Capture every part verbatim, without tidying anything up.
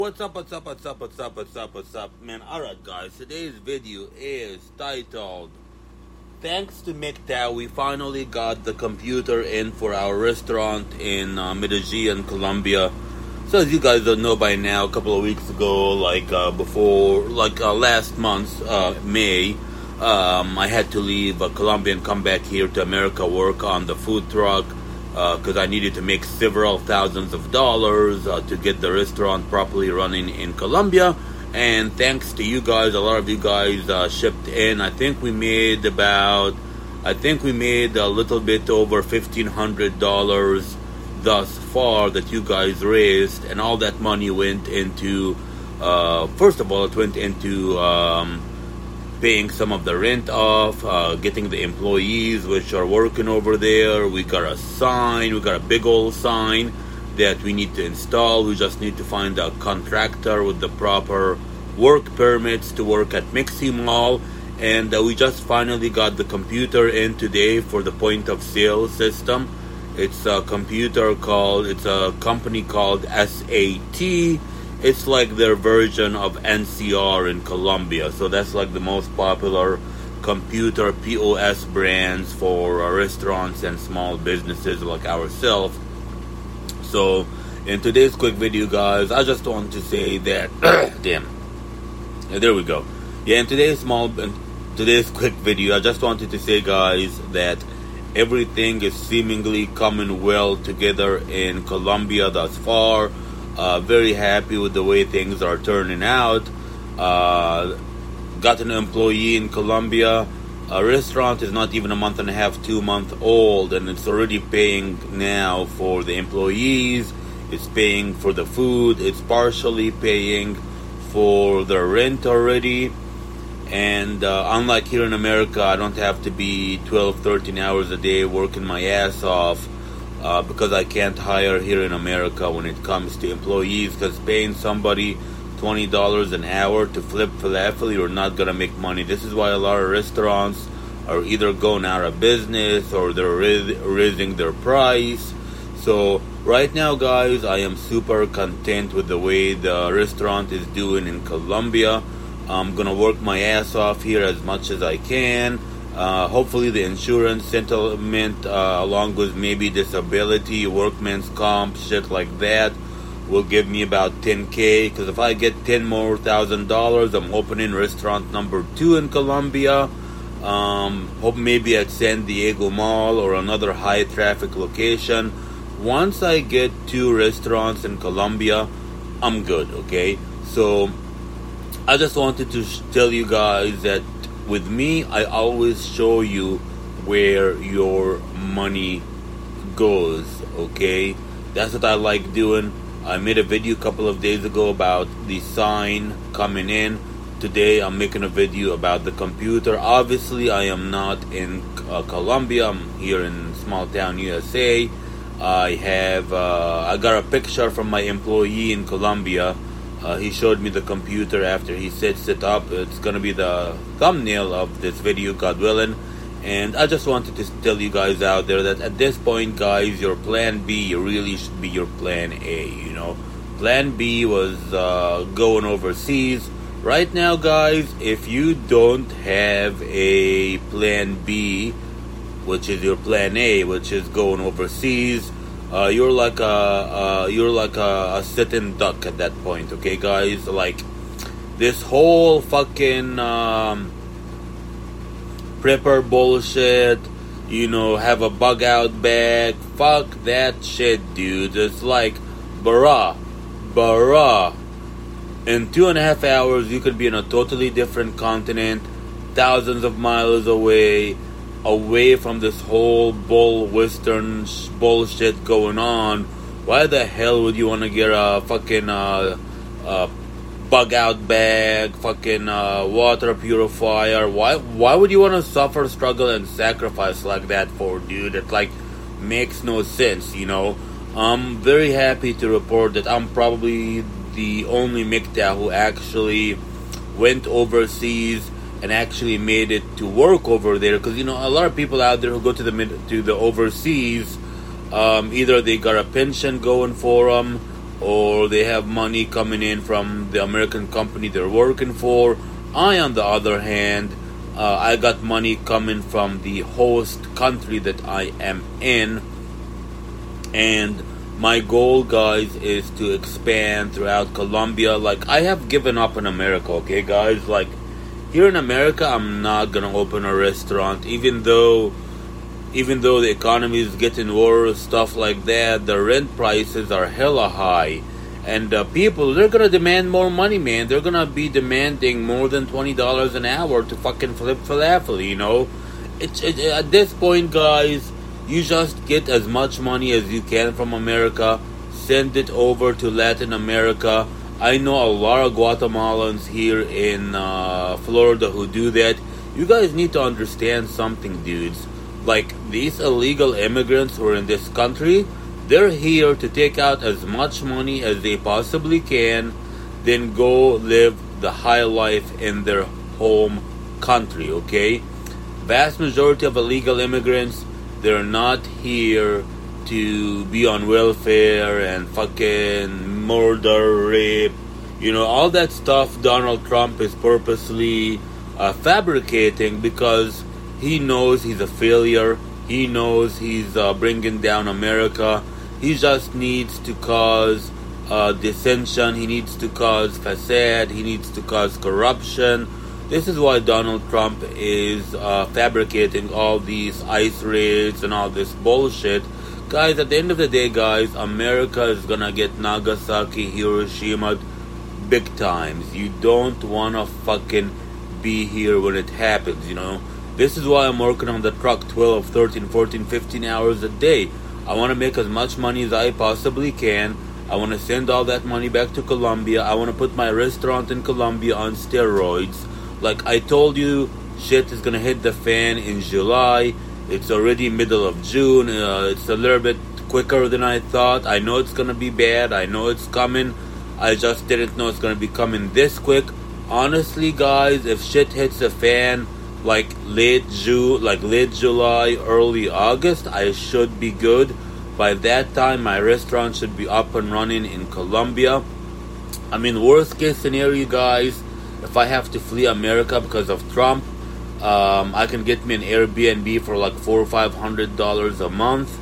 What's up, what's up, what's up, what's up, what's up, what's up, man? Alright, guys, today's video is titled, Thanks to MGTOW, we finally got the computer in for our restaurant in uh, Medellin, Colombia. So, as you guys don't know by now, a couple of weeks ago, like uh, before, like uh, last month, uh, May, um, I had to leave uh, Colombia and come back here to America, work on the food truck. Because uh, I needed to make several thousands of dollars uh, to get the restaurant properly running in Colombia. And thanks to you guys, a lot of you guys uh, shipped in. I think we made about, I think we made a little bit over fifteen hundred dollars thus far that you guys raised. And all that money went into, uh, first of all, it went into um, paying some of the rent off, uh, getting the employees which are working over there. We got a sign, we got a big old sign that we need to install. We just need to find a contractor with the proper work permits to work at Mixi Mall. And uh, we just finally got the computer in today for the point of sale system. It's a computer called, it's a company called S A T. It's like their version of N C R in Colombia. So that's like the most popular computer P O S brands for uh, restaurants and small businesses like ourselves. So in today's quick video, guys, I just want to say that, damn, yeah, there we go. Yeah, in today's small, in today's quick video, I just wanted to say, guys, that everything is seemingly coming well together in Colombia thus far. Uh, very happy with the way things are turning out. Uh, got an employee in Colombia. A restaurant is not even a month and a half, two months old, and it's already paying now for the employees. It's paying for the food. It's partially paying for the rent already. And uh, unlike here in America, I don't have to be twelve, thirteen hours a day working my ass off. Uh, because I can't hire here in America when it comes to employees, because paying somebody twenty dollars an hour to flip falafel, you're not going to make money. This is why a lot of restaurants are either going out of business or they're raising their price. So right now, guys, I am super content with the way the restaurant is doing in Colombia. I'm going to work my ass off here as much as I can. Uh, hopefully the insurance settlement, uh, along with maybe disability, workman's comp, shit like that, will give me about ten K. Because if I get ten more thousand dollars, I'm opening restaurant number two in Colombia. Um, hope maybe at San Diego Mall or another high traffic location. Once I get two restaurants in Colombia, I'm good, okay? So I just wanted to sh- tell you guys that with me, I always show you where your money goes, okay? That's what I like doing. I made a video a couple of days ago about the sign coming in. Today, I'm making a video about the computer. Obviously, I am not in uh, Colombia. I'm here in small town U S A. I have, uh, I got a picture from my employee in Colombia. Uh, he showed me the computer after he sets it up. It's going to be the thumbnail of this video, God willing. And I just wanted to tell you guys out there that at this point, guys, your plan B really should be your plan A, you know. Plan B was uh, going overseas. Right now, guys, if you don't have a plan B, which is your plan A, which is going overseas, Uh, you're like a uh, you're like a, a sitting duck at that point, okay, guys? Like this whole fucking um, prepper bullshit, you know, have a bug out bag. Fuck that shit, dude. It's like, bruh, bruh. In two and a half hours, you could be in a totally different continent, thousands of miles away. Away from this whole bull western sh- bullshit going on. Why the hell would you want to get a fucking uh, uh, bug out bag, fucking uh, water purifier? Why why would you want to suffer, struggle, and sacrifice like that for, dude? It like makes no sense, you know. I'm very happy to report that I'm probably the only MGTOW who actually went overseas and actually made it to work over there, because you know a lot of people out there who go to the mid, to the overseas, um, either they got a pension going for them, or they have money coming in from the American company they're working for. I, on the other hand, uh, I got money coming from the host country that I am in. And my goal, guys, is to expand throughout Colombia. Like, I have given up on America, okay, guys? Like, here in America, I'm not gonna open a restaurant, even though, even though the economy is getting worse, stuff like that. The rent prices are hella high, and uh, people, they're gonna demand more money, man. They're gonna be demanding more than twenty dollars an hour to fucking flip falafel. You know, it's it, at this point, guys. You just get as much money as you can from America, send it over to Latin America. I know a lot of Guatemalans here in uh, Florida who do that. You guys need to understand something, dudes. Like, these illegal immigrants who are in this country, they're here to take out as much money as they possibly can, then go live the high life in their home country, okay? Vast majority of illegal immigrants, they're not here to be on welfare and fucking murder, rape, you know, all that stuff Donald Trump is purposely uh, fabricating because he knows he's a failure. He knows he's uh, bringing down America. He just needs to cause uh, dissension. He needs to cause facade. He needs to cause corruption. This is why Donald Trump is uh, fabricating all these ICE raids and all this bullshit. Guys, at the end of the day, guys, America is gonna get Nagasaki, Hiroshima big times. You don't wanna fucking be here when it happens, you know? This is why I'm working on the truck twelve, thirteen, fourteen, fifteen hours a day. I wanna make as much money as I possibly can. I wanna send all that money back to Colombia. I wanna put my restaurant in Colombia on steroids. Like I told you, shit is gonna hit the fan in July. It's already middle of June. Uh, it's a little bit quicker than I thought. I know it's gonna be bad. I know it's coming. I just didn't know it's gonna be coming this quick. Honestly, guys, if shit hits the fan like late June, like late July, early August, I should be good. By that time, my restaurant should be up and running in Colombia. I mean, worst case scenario, guys. If I have to flee America because of Trump, um, I can get me an Airbnb for like four or five hundred dollars a month,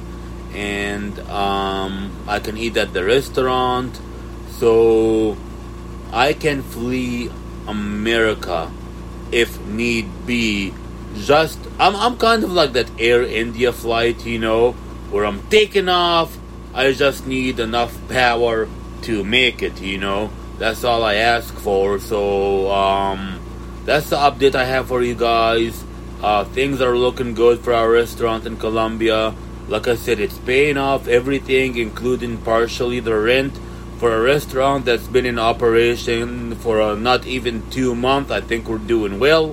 and um, I can eat at the restaurant. So I can flee America if need be. Just I'm I'm kind of like that Air India flight, you know, where I'm taking off. I just need enough power to make it, you know. That's all I ask for. So um, that's the update I have for you guys. Uh, things are looking good for our restaurant in Colombia. Like I said, it's paying off everything, including partially the rent. For a restaurant that's been in operation for uh, not even two months, I think we're doing well.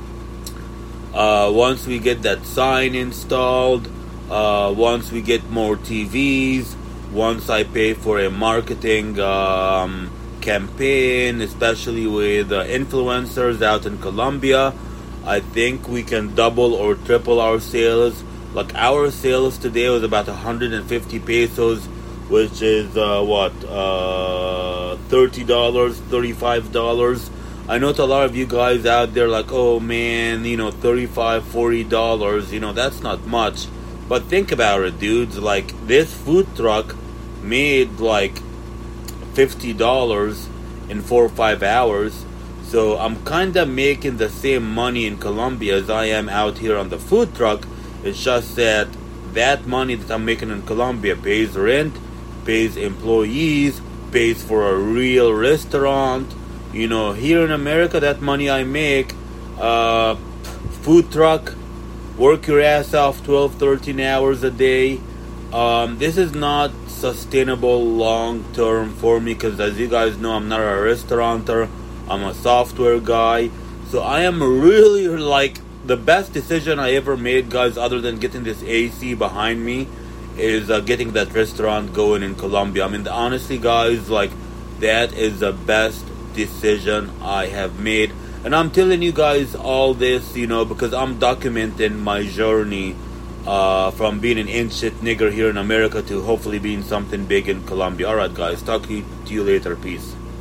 Uh, once we get that sign installed, uh, once we get more T Vs, once I pay for a marketing um, campaign, especially with uh, influencers out in Colombia, I think we can double or triple our sales. Like our sales today was about one hundred fifty pesos, which is uh, what uh, thirty dollars, thirty-five dollars. I know to a lot of you guys out there like, oh man, you know, thirty-five, forty dollars, you know, that's not much. But think about it, dudes. Like, this food truck made like fifty dollars in four or five hours. So I'm kind of making the same money in Colombia as I am out here on the food truck. It's just that that money that I'm making in Colombia pays rent, pays employees, pays for a real restaurant. You know, here in America, that money I make, uh, food truck, work your ass off twelve, thirteen hours a day. Um, this is not sustainable long term for me because, as you guys know, I'm not a restaurateur. I'm a software guy. So I am really like the best decision I ever made, guys, other than getting this A C behind me, is uh, getting that restaurant going in Colombia. I mean, honestly, guys, like, that is the best decision I have made. And I'm telling you guys all this, you know, because I'm documenting my journey Uh, from being an inch-shit nigger here in America to hopefully being something big in Colombia. Alright guys, talk to you later. Peace.